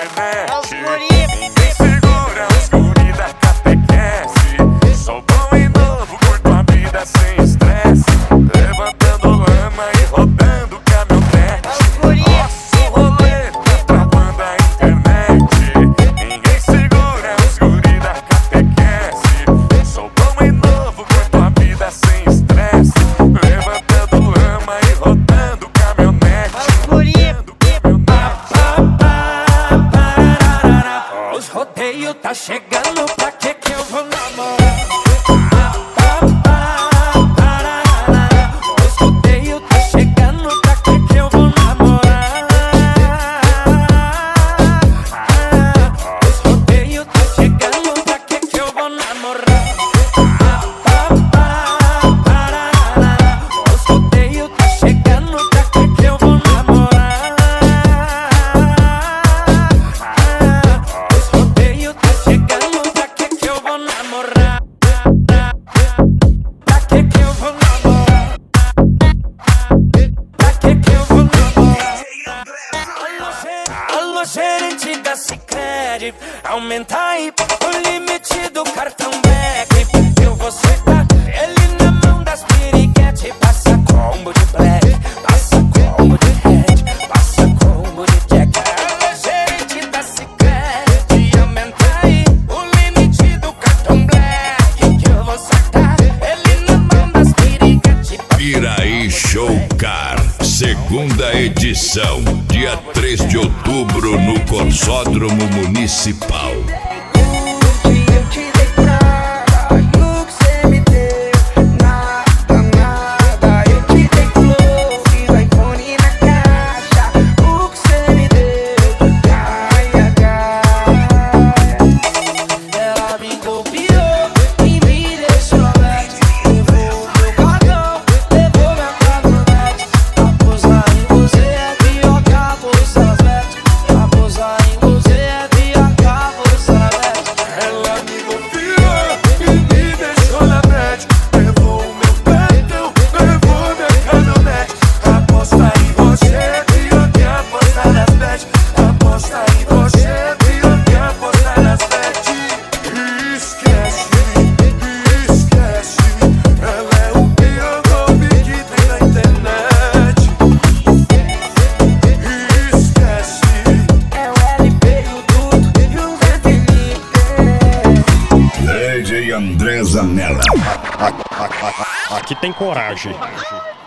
internet. Ninguém segura os guri da catequese. Sou bom e novo, curto a vida sem estresse. Levantando lama e rodando caminhonete. Nosso rolê tá travando a internet. Ninguém segura os guri da catequese. Sou bom e novo, curto a vida sem estresse. Levantando lama e rodando caminhonete. Os rodeios tá chegando, pra que eu vou namorar? Os rodeios tá chegando, pra que eu vou namorar? Os rodeios tá chegando, pra que eu vou namorar? Os rodeios tá chegando, pra que eu vou namorar? Os rodeios tá chegando, pra que eu vou namorar? Pra que eu vou namorar? Pra que eu vou namorar? Alô, gerente da Sicredi, aumenta aí o limite do cartão Black. Eu vou sentar ele na mão das piriguete. Passa combo de black, passa combo de red, passa combo de jack. Alô, gerente da Sicredi, aumenta aí o limite do cartão Black. Que eu vou sentar ele na mão das piriguete. Piraí Show Car, segunda edição, dia 3 de outubro no Corsódromo Municipal. Eu te dei nada, no que cê me deu, nada, nada. Eu te dei flor, fiz iPhone na caixa. O que cê me deu, ai, ela me copiou e me deixou aberto. Levou meu cartão, levou minha caminhonete. Aposar em você é pior que apostar nas bets. Aposar em você é pior que apostar nas bets. Ela me confiou e me deixou na net. Levou o meu cartão, levou minha caminhonete. Aposta em você é pior que apostar nas bets. Aposta em você é pior que apostar nas bets. Esquece, esquece. Ela é o pior golpe que tem na internet. Esquece. É o LP e o Duto e o Zé Felipe. DJ André Zanella. Aqui tem coragem.